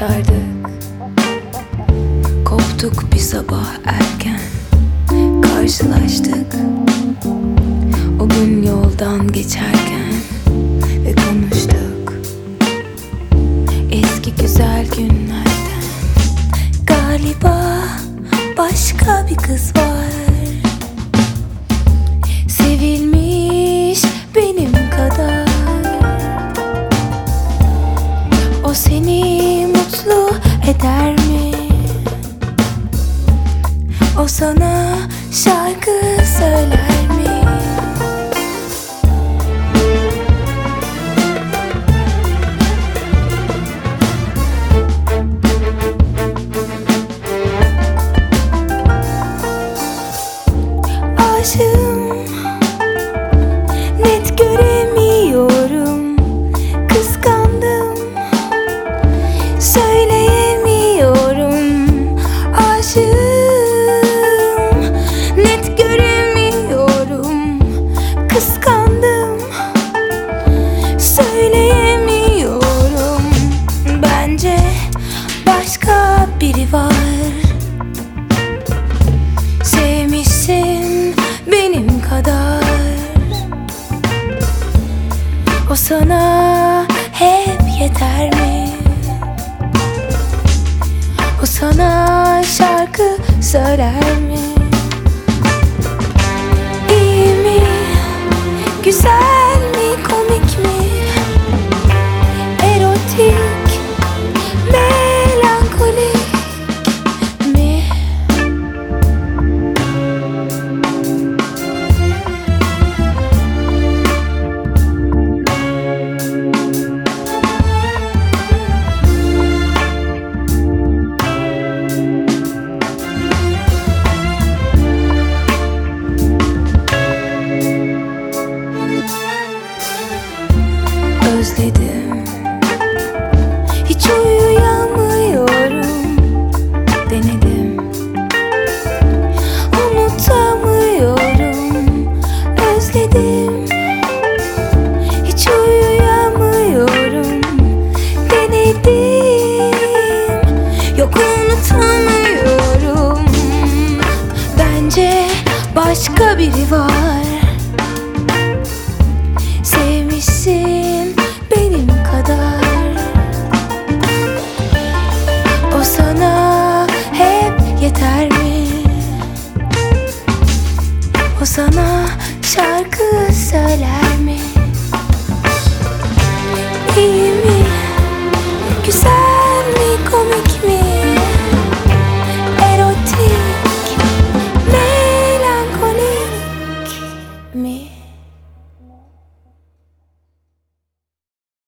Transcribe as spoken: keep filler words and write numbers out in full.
başardık. Koptuk bir sabah erken, karşılaştık. O gün yoldan geçerken ve konuştuk eski güzel günlerden. Galiba başka bir kız var, sevilmiş benim kadar. O seni mutlu eder mi? O sana şarkı söyler mi? Aşığım, net göremiyorum. Kıskandım, söyleyemiyorum. Aşığım, net göremiyorum. Kıskandım, söyleyemiyorum. Bence başka biri var. Sevmişsin benim kadar. O sana hep yeter mi? O sana şarkı söyler mi? İyi mi? Güzel mi? Komik mi? Erotik, melankolik mi? Özledim, hiç uyuyamıyorum. Denedim, unutamıyorum. Özledim, hiç uyuyamıyorum. Denedim, yok unutamıyorum. Bence başka biri var. Sevmişsin benim kadar. O sana hep yeter mi? O sana şarkı söyler